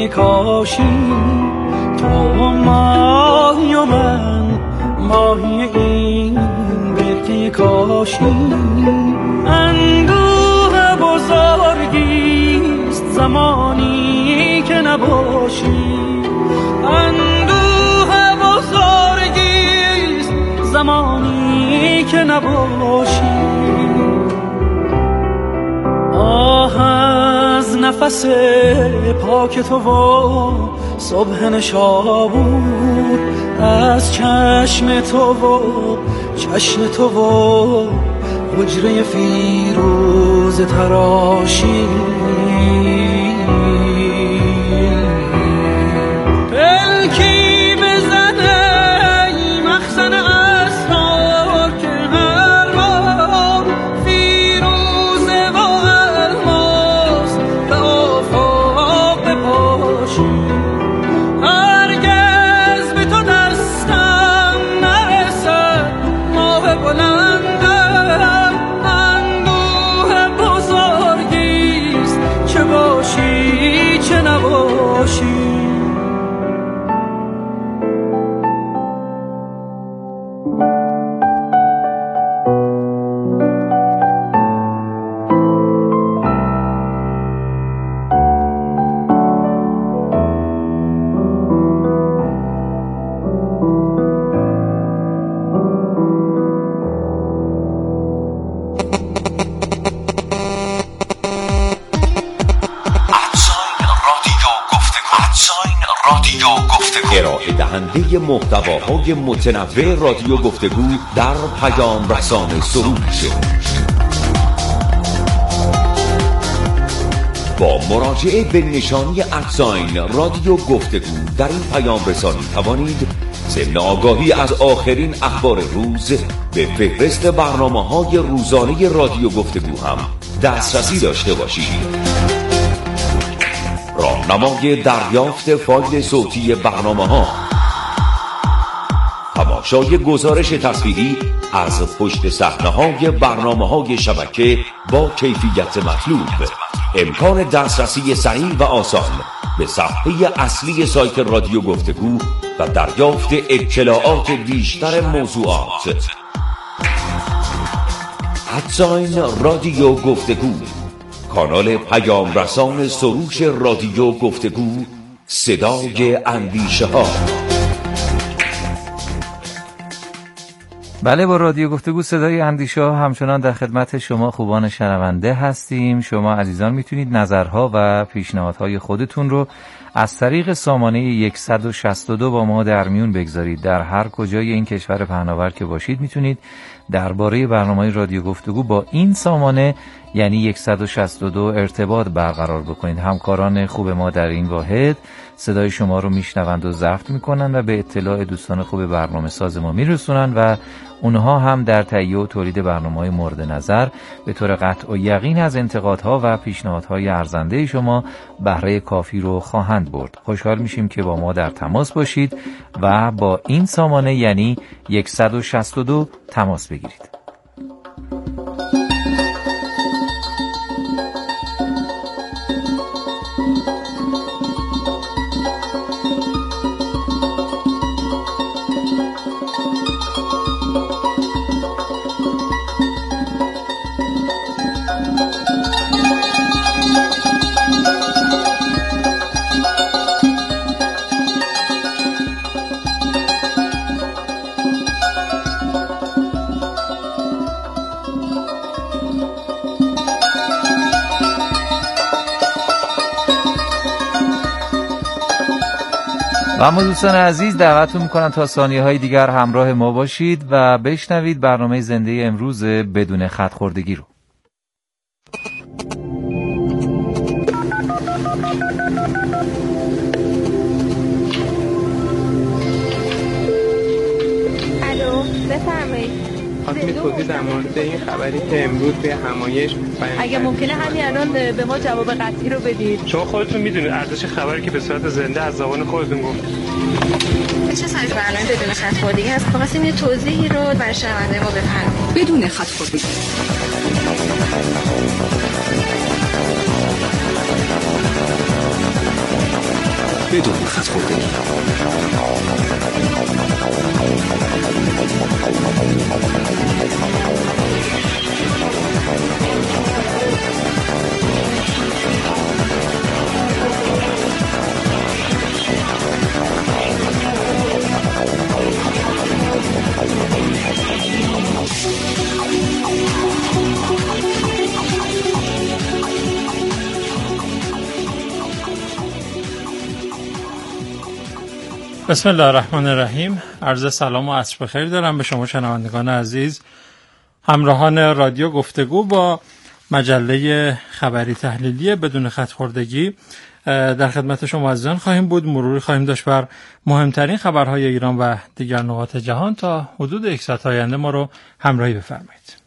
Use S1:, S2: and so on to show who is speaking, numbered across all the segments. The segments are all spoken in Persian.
S1: برگی کاشی، تو ماهی و من ماهی این برگی کاشی. اندوه بزرگیست زمانی که نباشی، اندوه بزرگیست زمانی که نباشی. آه از نفس پاک تو و صبح نشابور، از چشم تو و چشم تو و حجره فیروز تراشی. پلکی بزنه مخزن اسرار که هر بار فیروزه و الماس به آفاق بپاشی. هرگز به تو دستم نرسد ماه بلندم، اندوه بزرگیست چه باشی چه نباشی.
S2: ارائه دهنده محتواهای متنوع رادیو گفتگو در پیام رسان سروش. با مراجعه به نشانی @ رادیو گفتگو در این پیام رسانی توانید ضمن آگاهی از آخرین اخبار روز به فهرست برنامه‌های روزانه رادیو گفتگو هم دسترسی داشته باشید. راهنمای دریافت فایل صوتی برنامه‌ها، تماشای گزارش تصویری از پشت صحنه‌های برنامه‌های شبکه با کیفیت مطلوب، امکان دسترسی سریع و آسان به صفحه اصلی سایت رادیو گفتگو و دریافت اطلاعات بیشتر موضوعات. @ رادیو گفتگو، کانال پیام رسان سروش رادیو گفتگو، صدای اندیشه ها.
S3: بله، با رادیو گفتگو صدای اندیشه ها همچنان در خدمت شما خوبان شنونده هستیم. شما عزیزان میتونید نظرها و پیشنهادهای خودتون رو از طریق سامانه 162 با ما در میون بگذارید. در هر کجای این کشور پهناور که باشید میتونید درباره برنامه رادیو گفتگو با این سامانه یعنی 162 ارتباط برقرار بکنید. همکاران خوب ما در این واحد صدای شما رو میشنوند و ضبط میکنن و به اطلاع دوستان خوب برنامه ساز ما میرسونن و اونها هم در تهیه و تولید برنامه‌های مورد نظر به طور قطع و یقین از انتقادها و پیشنهادهای ارزنده شما بهره کافی رو خواهند برد. خوشحال میشیم که با ما در تماس باشید و با این سامانه یعنی 162 تماس بگیرید. و اما دوستان عزیز دعوتتون میکنم تا ثانیه‌های دیگر همراه ما باشید و بشنوید برنامه زنده امروز بدون خط خوردگی رو.
S4: الو، بفرمایید.
S5: خواستم توضیح در مورد این خبری که امروز به همایش
S4: اگه ممکنه همین الان به ما جواب قطعی رو بدید.
S5: شما خودتون میدونید ارزش خبری که به صورت زنده از زبان خودتون گفت.
S4: چه سایز برنامه بدون خط خوردگی هست؟ خواستیم یه توضیحی رو برای شنونده ما بفرمایید.
S6: بدون خط خوردگی.
S2: بدون خط خوردگی.
S6: بسم الله الرحمن الرحیم. عرض سلام و عصر بخیر دارم به شما شنوندگان عزیز، همراهان رادیو گفتگو با مجله خبری تحلیلی بدون خط خوردگی. در خدمت شما عزیزان خواهیم بود. مروری خواهیم داشت بر مهمترین خبرهای ایران و دیگر نقاط جهان. تا حدود 1 ساعت آینده ما رو همراهی بفرمایید.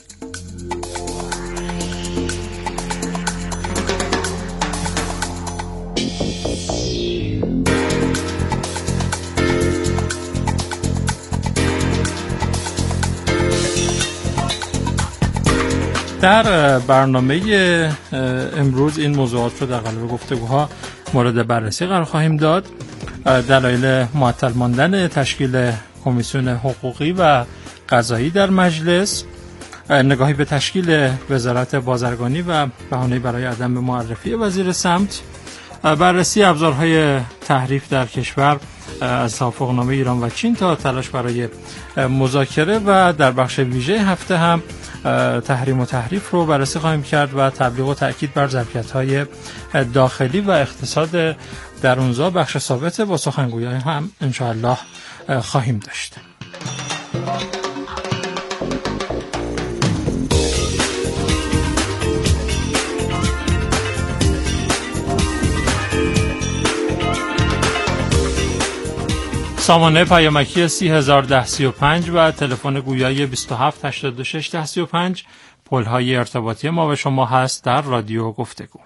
S6: در برنامه امروز این موضوعات رو در قالب گفتگوها مورد بررسی قرار خواهیم داد. دلایل معطل ماندن تشکیل کمیسیون حقوقی و قضایی در مجلس، نگاهی به تشکیل وزارت بازرگانی و بهانه‌ای برای عدم معرفی وزیر سمت، بررسی ابزارهای تحریف در کشور از توافقنامه ایران و چین تا تلاش برای مذاکره، و در بخش ویژه هفته هم تحریم و تحریف رو بررسی خواهیم کرد و تبلیغ و تأکید بر ظرفیت‌های داخلی و اقتصاد درونزا بخش ثابت با سخنگویان هم انشاءالله خواهیم داشت. سامانه پیامکی 301035 و تلفن گویایی 27826135 پل‌های ارتباطی ما به شما هست در رادیو گفتگو.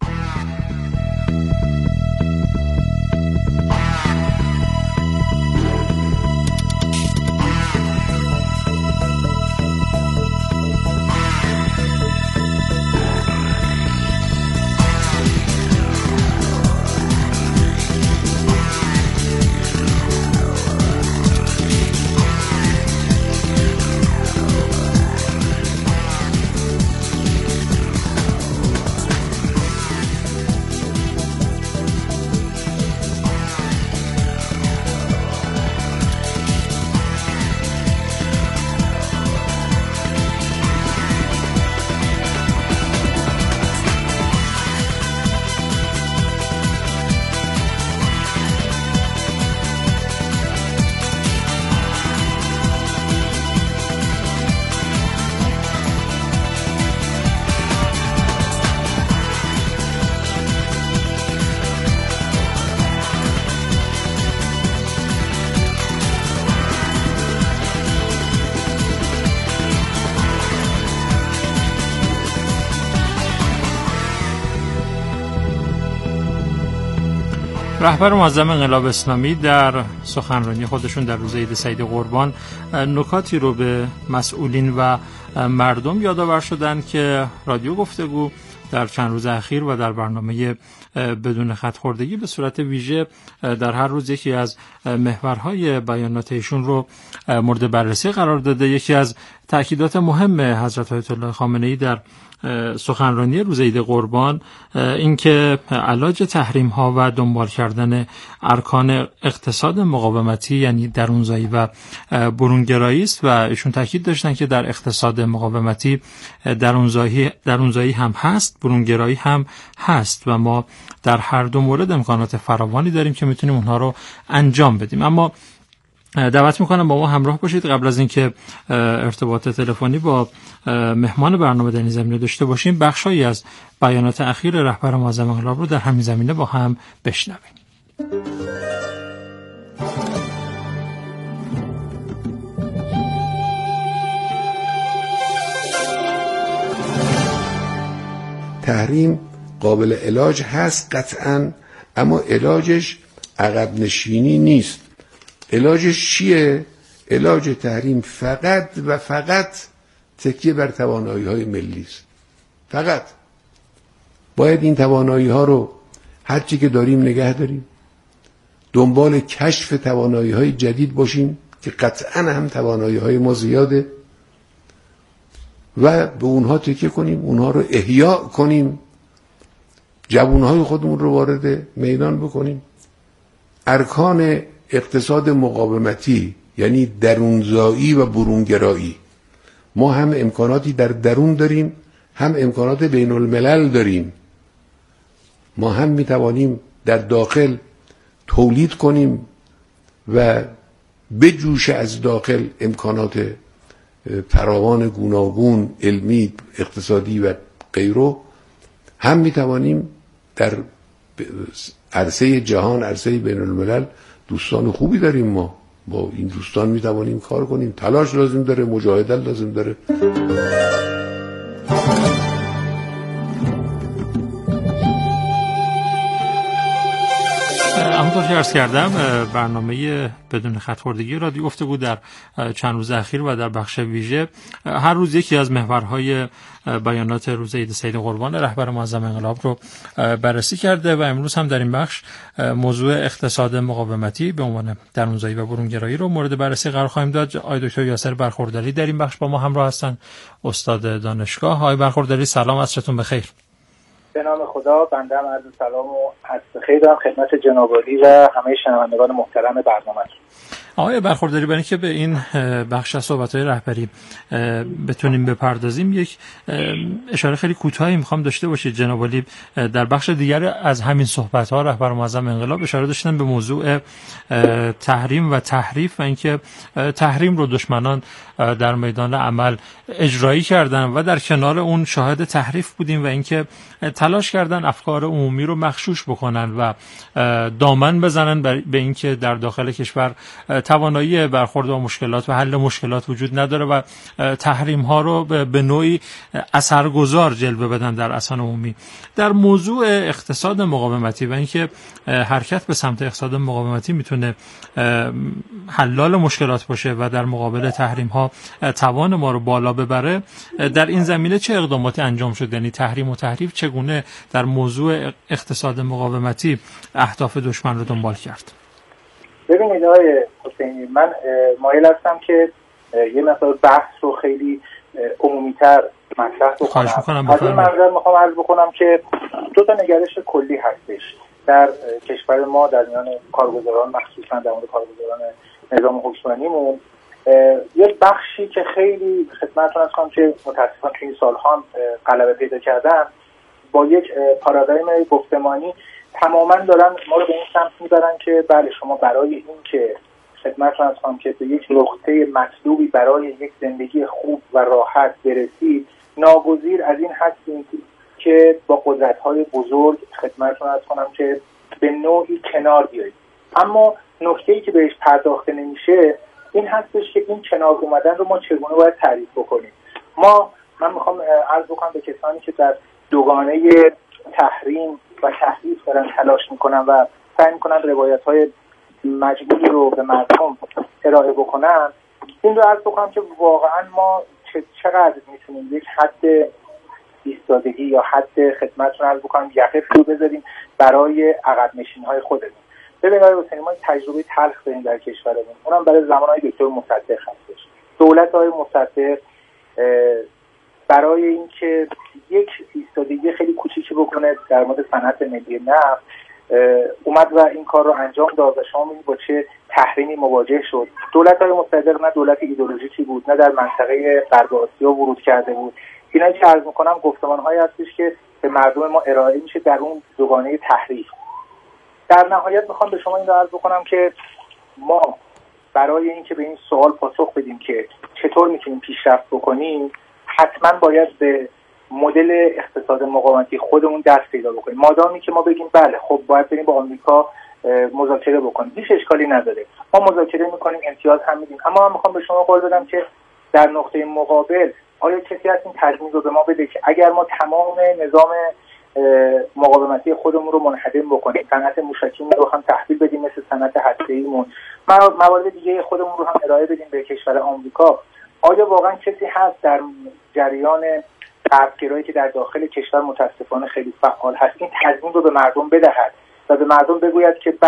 S6: رهبر معظم انقلاب اسلامی در سخنرانی خودشون در روز عید سعید قربان نکاتی رو به مسئولین و مردم یادآور شدن که رادیو گفتگو در چند روز اخیر و در برنامه بدون خط خوردگی به صورت ویژه در هر روز یکی از محورهای بیانات ایشون رو مورد بررسی قرار داده. یکی از تأکیدات مهم حضرت آیت الله خامنه‌ای در سخنرانی روز عید قربان این که علاج تحریم ها و دنبال کردن ارکان اقتصاد مقاومتی یعنی درونزایی و برونگرایی است، و ایشون تاکید داشتن که در اقتصاد مقاومتی درونزایی هم هست، برونگرایی هم هست و ما در هر دو مورد امکانات فراوانی داریم که میتونیم اونها رو انجام بدیم. اما دعوت میکنم با ما همراه باشید. قبل از اینکه ارتباط تلفنی با مهمان برنامه در این زمینه داشته باشیم، بخشایی از بیانات اخیر رهبر معظم انقلاب رو در همین زمینه با هم بشنویم.
S7: تحریم قابل علاج هست قطعاً، اما علاجش عقب نشینی نیست. علاجش چیه؟ علاج تحریم فقط و فقط تکیه بر توانایی‌های ملی است. فقط باید این توانایی‌ها رو هرچی که داریم نگه داریم، دنبال کشف توانایی‌های جدید باشیم که قطعاً هم توانایی‌های ما زیاده و به اونها تکیه کنیم، اونها رو احیا کنیم، جوانهای خودمون رو وارد میدان بکنیم. ارکان اقتصاد مقاومتی یعنی درونزایی و برونگرایی، ما هم امکاناتی در درون داریم، هم امکانات بین الملل داریم. ما هم میتوانیم در داخل تولید کنیم و بجوش از داخل امکانات فراوان گوناگون علمی، اقتصادی و غیره، هم میتوانیم در عرصه جهان، عرصه بین الملل دوستان خوبی داریم. ما با این دوستان میتوانیم کار کنیم. تلاش لازم داره، مجاهده لازم داره.
S6: همونطور که عرض کردم برنامه بدون خط‌خوردگی رادیو گفتگو در چند روز اخیر و در بخش ویژه هر روز یکی از محورهای بیانات روز عید سید قربان رهبر معظم انقلاب رو بررسی کرده و امروز هم در این بخش موضوع اقتصاد مقاومتی به عنوان درونزایی و برونگرایی رو مورد بررسی قرار خواهیم داد. آقای دکتر یاسر برخورداری در این بخش با ما همراه هستن، استاد دانشگاه. آقای برخورداری سلام، عصرتون بخیر.
S8: به نام خدا، بنده هم عرض سلام و عصر خیر دارم خدمت جناب عالی و همه شنوندگان محترم برنامه.
S6: آقای برخورداری، برای اینکه به این بخش از صحبت‌های رهبری بتونیم بپردازیم، یک اشاره خیلی کوتاهی میخوام داشته باشید. جناب عالی در بخش دیگر از همین صحبت‌ها رهبر معظم انقلاب اشاره داشتن به موضوع تحریم و تحریف و اینکه تحریم رو دشمنان در میدان عمل اجرایی کردن و در کنار اون شاهد تحریف بودیم و اینکه تلاش کردن افکار عمومی رو مغشوش بکنن و دامن بزنن به اینکه در داخل کشور توانایی برخورد با مشکلات و حل مشکلات وجود نداره و تحریم ها رو به نوعی اثرگذار جلوه بدن در اذهان عمومی. در موضوع اقتصاد مقاومتی و اینکه حرکت به سمت اقتصاد مقاومتی میتونه حلال مشکلات باشه و در مقابل تحریم ها توان ما رو بالا ببره، در این زمینه چه اقداماتی انجام شد؟ یعنی تحریم و تحریف چگونه در موضوع اقتصاد مقاومتی اهداف دشمن رو دنبال کرد؟
S8: ببینید آقای حسینی، من مایل هستم که یه مقدار بحث رو خیلی عمومی‌تر مطرح بکنم. از این منظر میخوام عرض بکنم که دو تا نگرش کلی هستش در کشور ما در میان کارگزاران، مخصوصا در مورد کارگزاران نظام حکمرانیمون. یه بخشی که خیلی خدمتتون عرض کنم که متاسفانه تو این سال‌ها غلبه پیدا کردن، با یک پارادایم گفتمانی تماما دارن ما رو به این سمت میبرن که بله شما برای این که خدمتتون عرض کنم که به یک نقطه مطلوبی برای یک زندگی خوب و راحت برسید، ناگزیر از این هستید که با قدرت‌های بزرگ خدمتتون عرض کنم که به نوعی کنار بیایید. اما نکته‌ای که بهش پرداخته نمیشه این هستش که این کنار اومدن رو ما چگونه باید تعریف بکنیم. من میخوام عرض بکنم به کسانی که در دوگانه تحریم و تحریف دارن تلاش میکنن و سعی میکنن روایت‌های مجبوری رو به مردم ارائه بکنن، این رو عرض بکنم که واقعا ما چقدر میتونیم یک حد ایستادگی یا حد خدمتتون عرض بکنم یقه رو بذاریم برای عقب نشین‌های خودمون. ببینید آقای حسینی، ما تجربه تلخ داریم در کشورمون، اونم برای زمانهای دکتر مصدق هستش. دولت آقای مصدق برای اینکه یک ایستادگی خیلی کوچیکی بکنه در مورد صنعت ملی نفت اومد و این کار رو انجام داد و شما می‌بینید با چه تحریمی مواجه شد. دولت آقای مصدق نه دولت ایدئولوژیکی بود، نه در منطقه غرب آسیا ورود کرده بود. اینایی که عرض می‌کنم گفتمان‌هایی هستش که به مردم ما ارائه میشه در اون دوگانه تحریف. در نهایت میخوام به شما این رو عرض بکنم که ما برای اینکه به این سوال پاسخ بدیم که چطور میتونیم پیشرفت بکنیم، حتما باید به مدل اقتصاد مقاومتی خودمون دست پیدا بکنیم. مادامی که ما بگیم بله خب باید بریم با آمریکا مذاکره بکنیم، هیچ اشکالی نداره، ما مذاکره میکنیم، امتیاز هم میدیم. اما من میخوام به شما قول بدم که در نقطه مقابل آیا کسی هست این تضمین رو به ما بده که اگر ما تمام نظام مقاومتی خودمون رو منهدم بکنیم، صنعت موشکیمون رو هم تحویل بدیم مثل صنعت هسته‌ایمون، موارد دیگه خودمون رو هم ارائه بدیم به کشور آمریکا، آیا واقعا کسی هست در جریان غربگرایی که در داخل کشور متاسفانه خیلی فعال هست این تضمین رو به مردم بدهد و به مردم بگوید که بله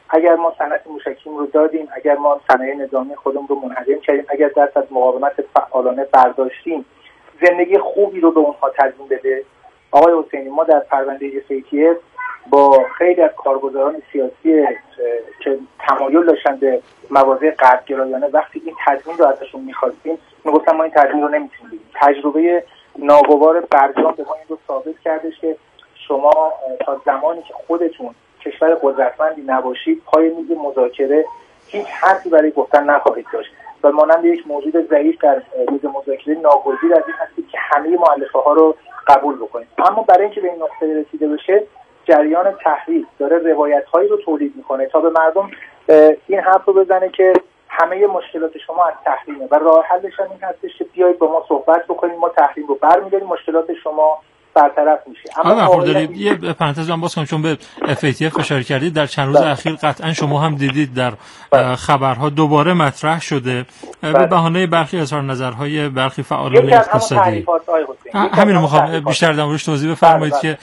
S8: اگر ما صنعت موشکیم رو دادیم، اگر ما صنایع نظامی خودمون رو منهدم کردیم، اگر دست از مقاومت فعالانه برداشتیم، زندگی خوبی رو به اونها تضمین بده. آقای حسینی، ما در پرونده FATF با خیلی از کارگزاران سیاسی که تمایل داشتن به مواضع غربگرایانه، وقتی این تضمین رو ازشون می‌خواستیم میگفتن ما این تضمین رو نمیتونیم بدیم. تجربه ناگوار برجام به ما این رو ثابت کردش که شما تا زمانی که خودتون کشور قدرتمندی نباشید پای میز مذاکره هیچ حرفی برای گفتن نخواهید داشت و مانند یک موجود ضعیف در میز مذاکره ناگزیر از این هستید که همه مؤلفه ها رو قبول بکنید. اما برای اینکه به این نقطه رسیده بشه، جریان تحریف داره روایت هایی رو تولید میکنه تا به مردم این حرف رو بزنه که همه مشکلات شما از تحریمه و راه حلش هم این هستش که بیایید با ما صحبت بکنید، ما تحریم رو برمی‌داریم، مشکلات شما برطرف میشه.
S6: اما یه پرانتز من باز کنم، چون به FATF اشاره کردید، در چند روز اخیر قطعا شما هم دیدید در خبرها دوباره مطرح شده به بهانه برخی اظهار نظرهای برخی فعالان اقتصادی. همین رو میخوام بیشتر در موردش توضیح بفرمایید که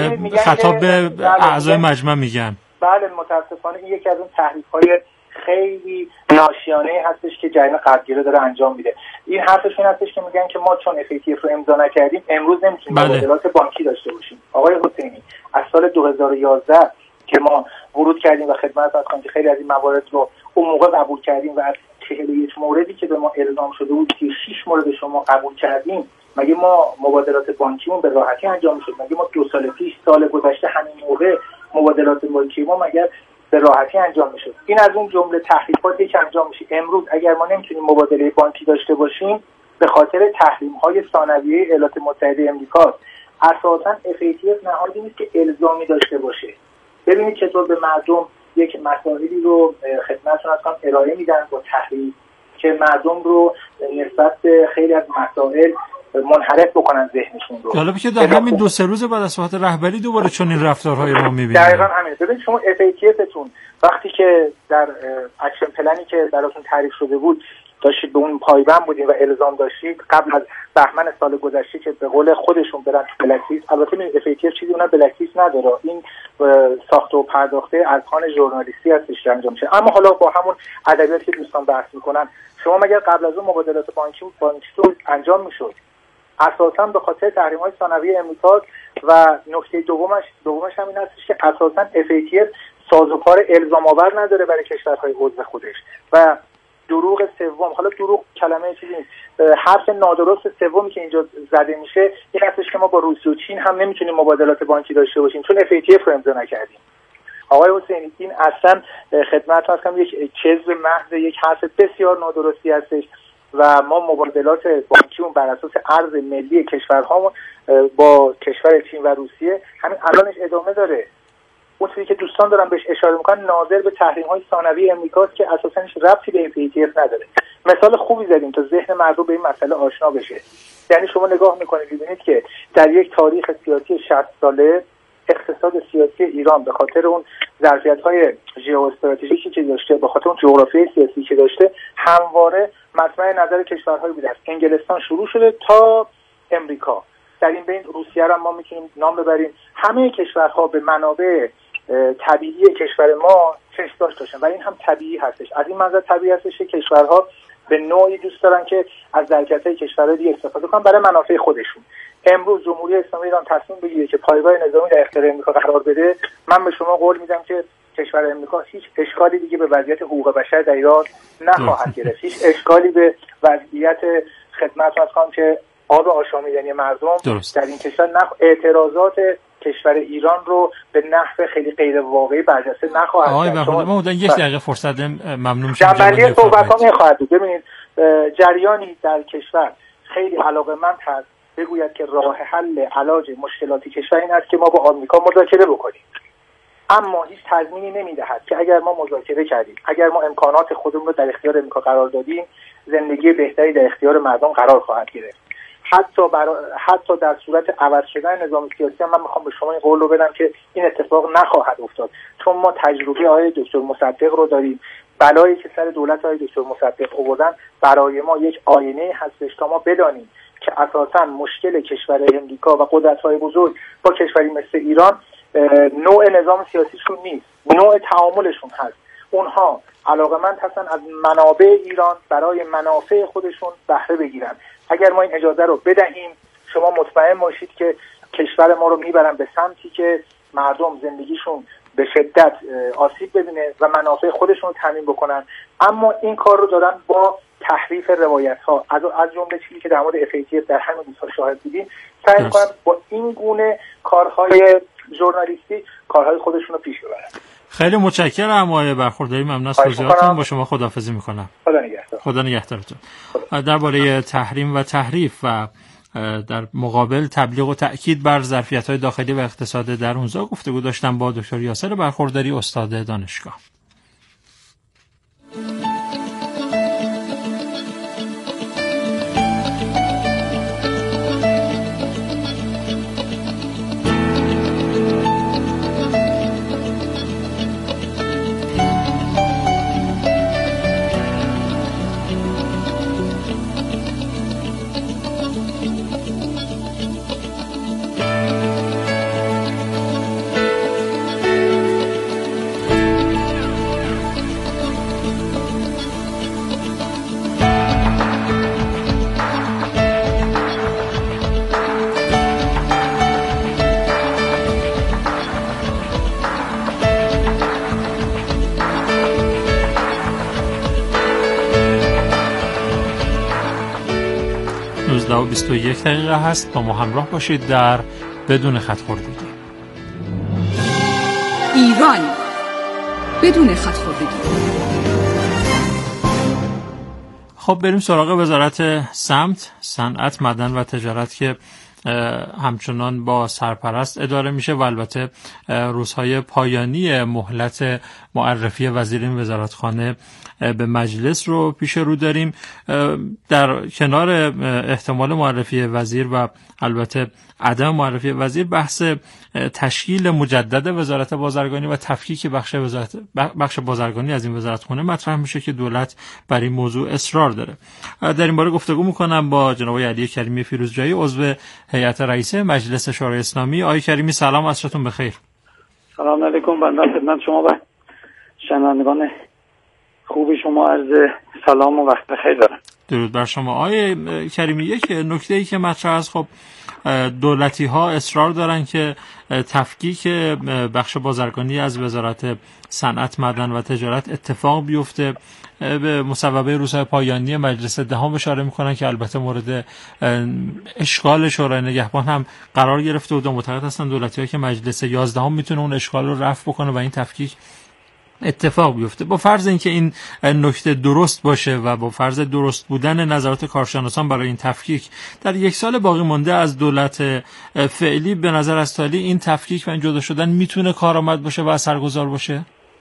S6: خطاب به اعضای مجمع میگن.
S8: بله، متاسفانه این یکی از اون تحریف‌های خیلی ناشیانه هستش که جریان غربگرا داره انجام میده. این حرفشون هستش که میگن که ما چون FATF رو امضا نکردیم امروز نمیتونیم مبادلات بانکی داشته باشیم. آقای حسینی، از سال 2011 که ما ورود کردیم و خدمت از که خیلی از این موارد رو اون موقع قبول کردیم و از 41 موردی که به ما اعلام شده بود 36 مورد شما قبول کردیم، مگه ما مبادلات بانکیمون به راحتی انجام میشد؟ مگه ما 2 سال پیش، سال گذشته همین موقع مبادلات بانکی ما مگر به راحتی انجام میشد؟ این از اون جمله تحریفاتی که انجام میشه. امروز اگر ما نمیتونیم مبادله بانکی داشته باشیم به خاطر تحریم‌های ثانویه ایالات متحده آمریکا. اساساً FATF نهادی نیست که الزامی داشته باشه. ببینید چطور به مردم یک مسائلی رو خدمتتون ارائه میدن با تحریف که مردم رو نسبت به خیلی از مسائل منحرف بکنن ذهنشون رو.
S6: حالا که در همین 2-3 روز بعد از صحبت رهبری دوباره چون این رفتارهای ما می‌بینیم.
S8: دقیقاً همین. ببینید شما FATFتون وقتی که در اکشن پلنی که براتون تعریف شده بود داشتید به اون پایبند بودین و الزام داشتید قبل از بهمن سال گذشته که به قول خودشون برن تو بلک‌لیست، البته این FATF چیزی اونها بلک‌لیست نداره، این ساخته و پرداخته ارکان ژورنالیستی هستش که انجام میشه. اما حالا با همون ادبیاتی که دوستان بحث میکنن، شما مگر قبل از اون مبادلات بانکی انجام میشد؟ اساساً به خاطر تحریم‌های ثانویه آمریکا و نکته دومش هم این هستش که اساساً FATF سازوکار الزام آور نداره برای کشورهای عضو خودش. و دروغ سوم، حالا دروغ کلمه چیزی نیست، حرف نادرست سومی که اینجا زده میشه این هستش که ما با روسیه و چین هم نمیتونیم مبادلات بانکی داشته باشیم چون FATF رو امضا نکردیم. آقای حسینی، این اصلا خدمتتون هستم یک کذب محض، یک حرف بسیار نادرستی هستش و ما مبادلات بانکیمون بر اساس ارز ملی کشورهامون با کشور چین و روسیه همین الانش ادامه داره. اون چیزی که دوستان دارن بهش اشاره میکنن ناظر به تحریم‌های ثانویه آمریکاست که اساساً هیچ ربطی به FATF نداره. مثال خوبی زدیم تا ذهن مردم به این مسئله آشنا بشه. یعنی شما نگاه میکنید می‌بینید که در یک تاریخ سیاسی 60 ساله اقتصاد سیاسی ایران به خاطر اون ظرفیت‌های ژئواستراتژیکی که داشته، به خاطر اون جغرافیای سیاسی که داشته، همواره مطمع نظر کشورهای بوده. از انگلستان شروع شده تا امریکا. در این بین روسیه را ما میتونیم نام ببریم. همه کشورها به منابع طبیعی کشور ما چشم داشتن و این هم طبیعی هستش. از این منظر طبیعی هستش که کشورها به نوعی دوست دارن که از ظرفیت‌های کشورهای دیگه استفاده کنن برای منافع خودشون. امروز جمهوری اسلامی ایران تصمیم بگیره که پایگاه نظامی در اختیار آمریکا قرار بده، من به شما قول میدم که کشور آمریکا هیچ اشکالی دیگه به وضعیت حقوق بشر در ایران نخواهد گرفت. هیچ اشکالی به وضعیت خدمتتون هستم که آب آشامیدنی مردم در این کشور اعتراضات کشور ایران رو به نحو خیلی غیر واقعی برجسته نخواهد کرد.
S6: آقای بهادر، ما بودن یک دقیقه فرصت ممنون میشم.
S8: جنبندی صحبت‌ها می‌خواهد بود. ببینید جریانی در کشور خیلی علاقه‌مند هست بگوید که راه حل علاج مشکلات کشور این است که ما با آمریکا مذاکره بکنیم، اما هیچ تضمینی نمی‌دهد که اگر ما مذاکره کردیم، اگر ما امکانات خودمون رو در اختیار آمریکا قرار دادیم، زندگی بهتری در اختیار مردم قرار خواهد گرفت. حتی در صورت عوض شدن نظام سیاسی هم من میخوام به شما این قول رو بدم که این اتفاق نخواهد افتاد، چون ما تجربه آقای دکتر مصدق رو داریم. بلایی که سر دولت آقای دکتر مصدق آوردن برای ما یک آینه هستش تا ما بدانیم که اساساً مشکل کشورهای آمریکا و قدرت‌های بزرگ با کشوری مثل ایران نوع نظام سیاسیشون نیست. نوع تعاملشون هست. اونها علاقمند هستن از منابع ایران برای منافع خودشون بهره بگیرن. اگر ما این اجازه رو بدهیم، شما مطمئن باشید که کشور ما رو میبرن به سمتی که مردم زندگیشون به شدت آسیب ببینه و منافع خودشون رو تامین بکنن. اما این کار رو دارن با تحریف روایت ها از جمله چیزی که در مورد FATF در همین روزها شاهد بودیم سعی می‌کنن با این گونه کارهای ژورنالیستی کارهای خودشون رو پیش ببرن.
S6: خیلی متشکرم آقای برخورداری، ممنون از توضیحاتتون. با شما خداحافظی می‌کنم.
S8: خدا نگهدار.
S6: خدا نگهدارتون. درباره تحریم و تحریف و در مقابل تبلیغ و تأکید بر ظرفیت‌های داخلی و اقتصادی در اونجا گفتگو داشتم با دکتر یاسر برخورداری، استاد دانشگاه. و 21 دقیقه هست. با ما همراه باشید در بدون خط خوردگی.
S9: ایران بدون خط خوردگی.
S6: خب بریم سراغ وزارت سمت، صنعت، معدن و تجارت که همچنان با سرپرست اداره میشه و البته روزهای پایانی مهلت معرفی وزیر این وزارتخانه به مجلس رو پیش رو داریم. در کنار احتمال معرفی وزیر و البته عدم معرفی وزیر، بحث تشکیل مجدد وزارت بازرگانی و تفکیک بخش بازرگانی از این وزارتخانه مطرح میشه که دولت بر این موضوع اصرار داره. در این باره گفتگو میکنم با جناب علی کریمی فیروزجایی، عضو هیئت رئیسه مجلس شورای اسلامی. آقای کریمی سلام، عصرتون بخیر.
S10: سلام علیکم، بنده خدمت شما و شنوندگان خوبی شما عرض سلام و وقت بخیر دارم.
S6: درود بر شما. آقای کریمی، یک نکته‌ای که مطرح است، خب دولتی ها اصرار دارن که تفکیک بخش بازرگانی از وزارت صنعت، معدن و تجارت اتفاق بیفته. به مصوبه روزهای پایانی مجلس دهم اشاره میکنن که البته مورد اشغال شورای نگهبان هم قرار گرفته و معتقد هستن دولتی ها که مجلس 11 میتونه اون اشغال رو رفع بکنه و این تفکیک اتفاق بیفته. با فرض اینکه این نکته درست باشه و با فرض درست بودن نظرات کارشناسان برای این تفکیک، در یک سال باقی مانده از دولت فعلی به نظر از تالی این تفکیک و این جدا شدن میتونه کارآمد باشه و اثرگذار باشه؟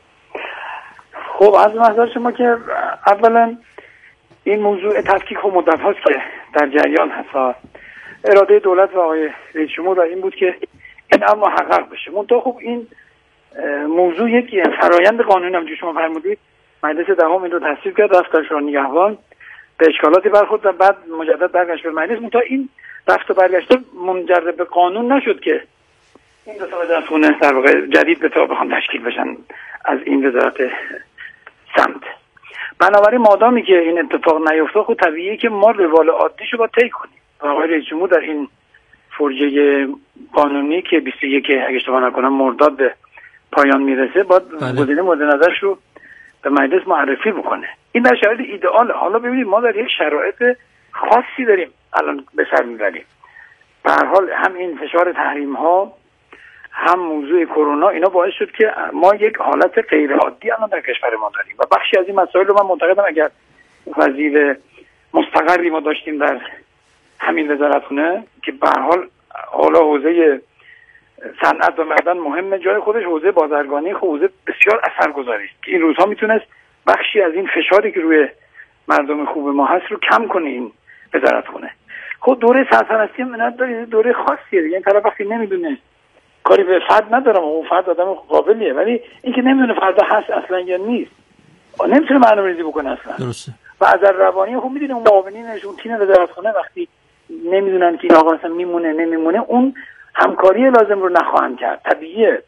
S10: خب از نظر شما که اولا این موضوع تفکیک و مدت هاست که در جریان هست. اراده دولت و آقای رئیس جمهور این بود که این اما محقق بشه. منتها خب این موضوع یک فرایند قانونی هم شما فرمودید، مجلس دهم این رو تصویب کرد، رفت در شورای نگهبان، به اشکالاتی برخورد و بعد مجدد برگشت به مجلس. منتها این رفت و برگشت منجر به قانون نشد که این دو تا وزارتخانه در واقع جدید به طور بخوام تشکیل بشن از این وزارت سمت. بنابراین مادامی که این اتفاق نیفته، خب طبیعیه که ما روال عادیشو با طی کنیم. آقای رئیس جمهور در این فرجه قانونی که 21 اگه اشتباه نکنم مرداد به پایان میرسه، باید گزینه مورد نظرش رو به مجلس معرفی بکنه. این در شرایط ایدئاله. حالا ببینید ما در یک شرایط خاصی داریم الان به سر میبریم. به هر حال هم این فشار تحریم ها، هم موضوع کرونا، اینا باعث شد که ما یک حالت غیر عادی الان در کشور ما داریم و بخشی از این مسائل رو من معتقدم اگر وزیر مستقری ما داشتیم در همین وزارتخانه که به هر حال حالا حوزه صنعت و معدن مهمه، جای خودش حوزه بازرگانی حوزه بسیار اثرگذاری است که این روزها میتونست بخشی از این فشاری که روی مردم خوب ما هست رو کم کنه این وزارتخانه. خود دوره سرپرستی منت داره، دوره خاصیه دیگه. این طرف وقتی نمیدونه، کاری به فرد ندارم، اون فرد آدم قابلیه، ولی اینکه نمیدونه فردا هست اصلا یا نیست نمیتونه برنامه‌ریزی بکنه اصلا. درسته. و از روانی خب میدونیم اون معاونینش، اون تیم وزارتخانه وقتی نمیدونن که این آقا اصلا میمونه نمیمونه، اون همکاری لازم رو نخواهند کرد. طبیعیه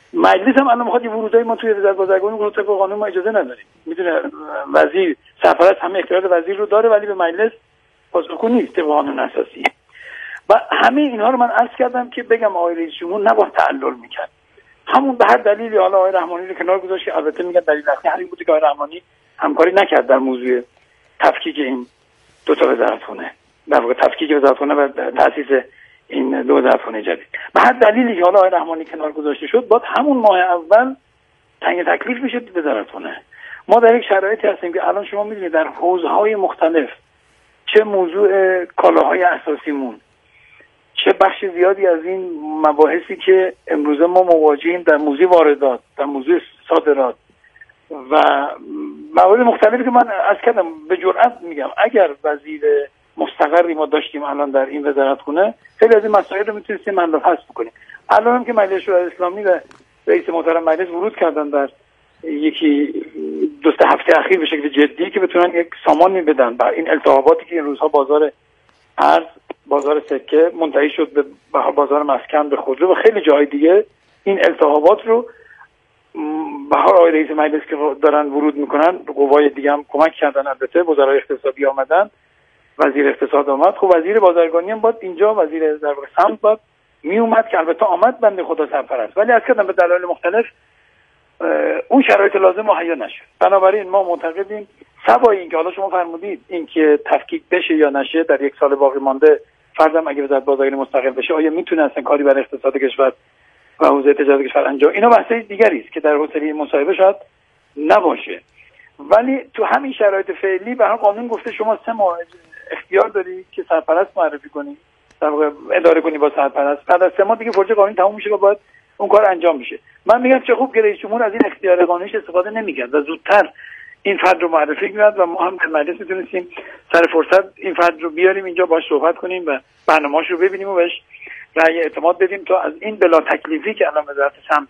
S10: مجلس هم الان میخواد ورودای ما توی وزارت بازرگانی رو طبق قانون ما اجازه نداریم. میدونه وزیر سرپرست همه اختیارات وزیر رو داره ولی به مجلس پاسخگو نیست طبق قانون اساسی. و همه اینها رو من عرض کردم که بگم آقای رئیس جمهور نباید تعلل میکرد. همون به هر دلیلی حالا آقای رحمانی رو کنار گذاشت که البته میگن دلیل اصلی همین بوده که آقای رحمانی همکاری نکرد در موضوع تفکیک این دو تا وزارتخونه، در واقع تفکیک وزارتخونه و تأسیس این دو وزارتخونه جدید. به هر دلیلی که حالا آقای رحمانی کنار گذاشته شد باید همون ماه اول تعیین تکلیف بشه وزارتخونه. ما در یک شرایطی هستیم که الان شما میدونید در حوزه‌های مختلف چه موضوع کالاهای اساسیمون، چه بخش زیادی از این مباحثی که امروزه ما مواجهیم در موضوع واردات، در موضوع صادرات و موارد مختلفی که من از کردم به جرئت میگم اگر وزیر مستقری ما داشتیم الان در این وزارتخونه خیلی از این مسائل رو میتونستیم حل و فصل بکنیم. الان هم که مجلس شورای اسلامی و رئیس محترم مجلس ورود کردن در یکی دو سه هفته اخیر به شکل جدی که بتونن یک سامانی بدن بر این التهاباتی که این روزها بازار ارز، بازار سکه منتهی شد به بازار مسکن، به خودرو و خیلی جای دیگه این التهابات رو بهار آقای رئیس مجلس که دارن ورود میکنن، قوای دیگه هم کمک کردن، البته وزرای اقتصادی آمدن، وزیر اقتصاد آمد، خب وزیر بازرگانی هم باید اینجا وزیر در واقع سمت باید می اومد که البته آمد بنده خدا سرپرست ولی از کردم به دلایل مختلف اون شرایط لازم مهیا نشد. بنابراین ما معتقدیم سوای این که حالا شما فرمودید این که تفکیک بشه یا نشه در یک سال باقی مانده فرضاً اگه وزارت بازرگانی مستقل بشه آیا میتونه اصلا کاری برای اقتصاد کشور و حوزه تجارت کشور انجام، اینا بحث دیگری است که در حوزه مصاحبه شاید نباشه. ولی تو همین شرایط فعلی به هر قانون گفته شما 3 ماه اختیار داری که سرپرست معرفی کنی، در واقع اداره کنی با سرپرست. بعد از 3 ماه دیگه فرجه قانونی تموم میشه و باید اون کار انجام میشه. من میگم چه خوب که رئیس جمهور از این اختیار قانونیش استفاده نمیکرد و زودتر این فرد رو معرفی می‌کرد و ما هم در مجلس میتونستیم سر فرصت این فرد رو بیاریم اینجا باهاش صحبت کنیم و برنامه‌اش رو ببینیم و بهش رأی اعتماد بدیم تا از این بلا تکلیفی که الان وزارت سمت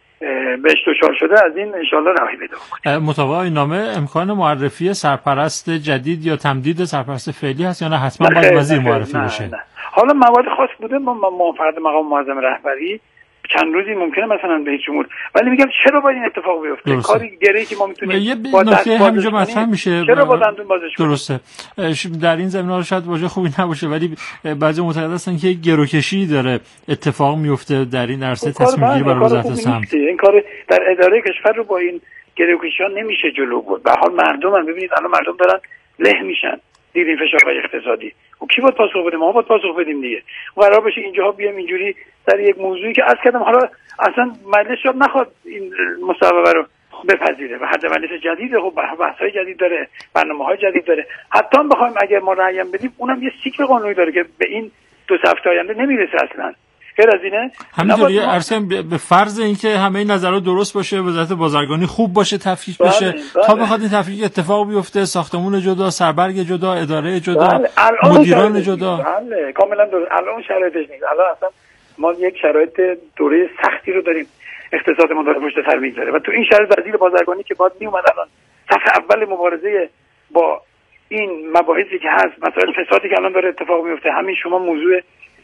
S10: بهش دچار شده از این ان شاءالله رهایی پیدا کنیم.
S6: مطابق این نامه امکان معرفی سرپرست جدید یا تمدید سرپرست فعلی هست یا نه حتما باید وزیر معرفی بشه؟
S10: نه. حالا موارد خاص بوده ما فرد مقام معظم رهبری چند روزی ممکنه مثلا به جمهور، ولی میگم چرا باید این اتفاق بیفته؟ کاری گره که ما میتونیم
S6: یه نکته همینجا مطرح میشه
S10: چرا با دندون بازش کنیم؟
S6: درسته. در این زمینه شاید واژه خوبی نباشه ولی بعضی معتقد هستن که گروکشی داره اتفاق میفته در این عرصه تصمیم گیری برای وزارت سمت.
S10: این کار در اداره کشور رو با این گروکشی‌ها نمیشه جلو برد. به حال مردم هم ببینید الان مردم دارن له میشن دیدین فشارهای اقتصادی و کی باید پاسخ بده؟ ما باید پاسخ بدیم دیگه. قرار بشه اینجاها بیام اینجوری در یک موضوعی که عرض کردم حالا اصلا مجلس شاید نخواد این مصوبه رو بپذیره و حد مجلس جدیده، خب بحث‌های جدید داره، برنامه‌های جدید داره، حتی بخوایم اگر ما رأی بدیم اونم یه سیکل قانونی داره که به این 2 هفته آینده نمیرسه اصلا. غیر از اینه
S6: همینطوری ارسم به فرض اینکه همه این نظرات درست باشه، وزارت بازرگانی خوب باشه، تفکیک بشه، تا بخواد این تفکیک اتفاق بیفته، ساختمون جدا، سربرگ جدا، اداره جدا، مدیران جدا،
S10: بله کاملا درست. الان شرایطش نیست. الان اصلا ما یک شرایط دوره سختی رو داریم، اقتصاد ما داره پشت سر میگذاره و تو این شرایط وزیر بازرگانی که باید میومد الان صف اول مبارزه با این مباحثی که هست، مسائل فسادی که الان داره اتفاق میفته، همین شما موضوع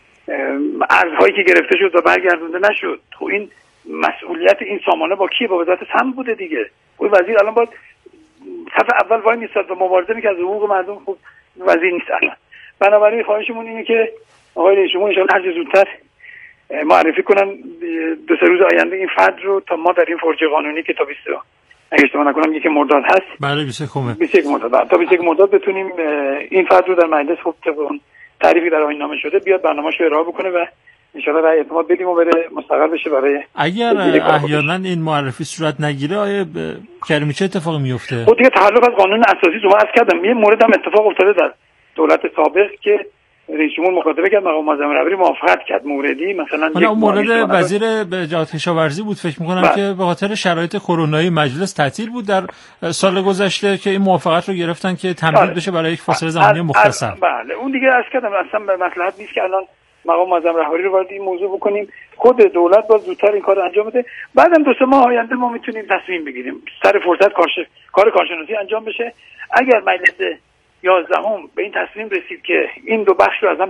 S10: ارزهایی که گرفته شد و برگردونده نشد، خب این مسئولیت این سامانه با کیه؟ با وزارت سمت بوده دیگه. اون وزیر الان باید صف اول وای میستاد و مبارزه میکرد حقوق مردم، خب وزیر نیست الان. بنابراین خواهشمون اینه که آقای رئیس جمهور ان شاء الله هر زودتر معرفی کنن 2-3 روز آینده این فرد رو تا ما در این فرجه قانونی که تا 20 اگه اشتباه نکنم 1 مرداد هست.
S6: بله
S10: 21 مرداد. تا 21 مرداد بتونیم این فرد رو در مجلس خب تعریفی در آیین نامه شده بیاد برنامه‌اش رو ارائه بکنه و ان شاء الله رأی اعتماد بدیم و بره مستقر بشه برای
S6: اگر احیانا این معرفی صورت نگیره آیا کریمی چه اتفاقی میفته؟
S10: خب دیگه تخلف از قانون اساسی شما عرض کردم. یه مورد هم اتفاق افتاده در دولت سابق که رئیس جمهور مکاتبه کرد، مقام معظم رهبری موافقت کرد موردی مثلا
S6: اون مورد وزیر جهاد کشاورزی بود فکر می‌کنم که به خاطر شرایط کرونایی مجلس تعطیل بود در سال گذشته که این موافقت رو گرفتن که تمدید بشه برای یک فاصله زمانی مختصر.
S10: بله اون دیگه عرض کردم اصلا به مصلحت نیست که الان مقام معظم رهبری رو وارد این موضوع بکنیم. خود دولت باید زودتر این کار انجام بده. بعدم 2-3 ماه آینده ما میتونیم تصمیم بگیریم سر فرصت کار کارشناسی انجام بشه. اگر مجلس 11 به این تصمیم رسید که این 2 بخش رو از هم